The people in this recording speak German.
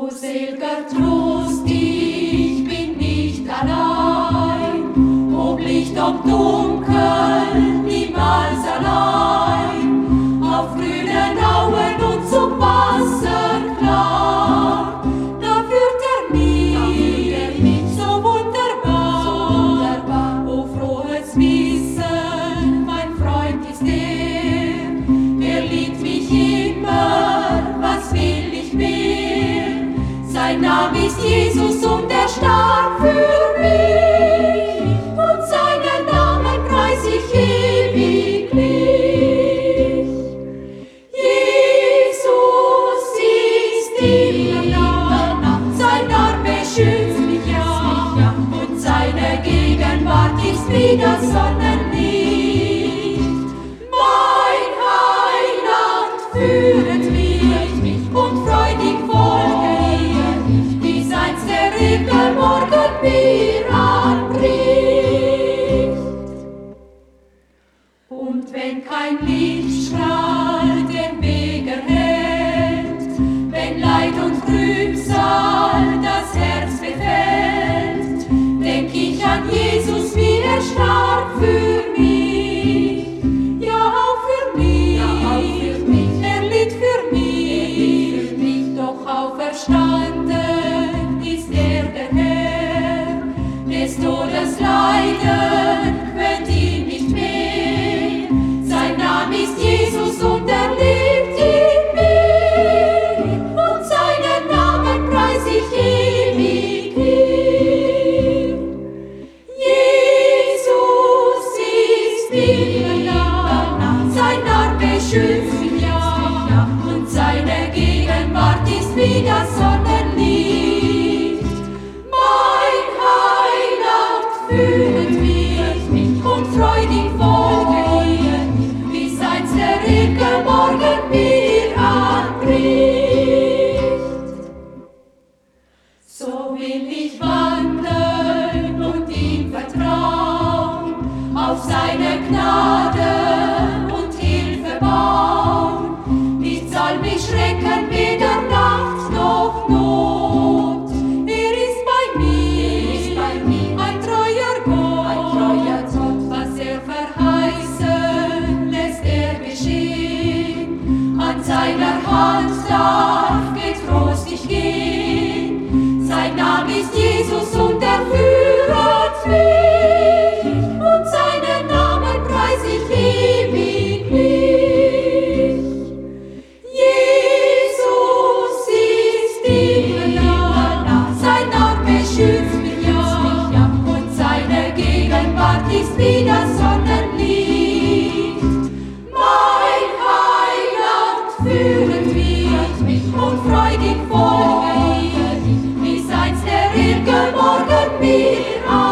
Selger Trost, ich bin nicht allein, ob Licht, ob Dunkel, niemals allein, auf grünen Auen und zum Wasser klar, da führt mich so wunderbar, o frohes Wissen, mein Freund ist er liebt mich immer, was will ich mehr? Sein Name ist Jesus und er starb für mich, und seinen Namen preis ich ewiglich. Jesus ist immer nah, sein Arm beschützt mich ja, und seine Gegenwart ist wie das Sonnenlicht. Mein Heiland führet mich und freudig folge ihr, bis einst der Regen morgen mir anbricht. Und wenn kein Lichtstrahl den Weg erhellt, wenn Leid und Trübsal das Herz befällt, denk ich an Jesus, wie er starb für mich. Ja, auch für mich, er litt für mich, doch auferstanden ist er der Herr, des Todes Leiden quält ihn nicht mehr. Sein Name ist Jesus und er lebt in mir, und seinen Namen preis ich ewig hier. Jesus ist immer nah, sein Arm beschützt mich ja, und seine Gegenwart ist wie das Sonnenlicht. Mein Heiland führet mich und freudig folge ihr, bis einst der Regen morgen mir anbricht. So will ich wandeln und ihm vertrauen, auf seine Gnade und Hilfe bauen. Nichts soll mich schrecken, weder Nacht noch Not. Er ist bei mir, ein treuer Gott, was er verheißen, lässt er geschehen. An seiner Hand darf getrost ich gehen. Sein Name ist Jesus und er führet mich, und seinen Namen preis ich ewiglich. Jesus ist immer nah, sein Arm beschützt mich ja, und seine Gegenwart ist wie das Sonnenlicht. Mein Heiland führet mich und freudig folge ihr, bis einst der Regen morgen mir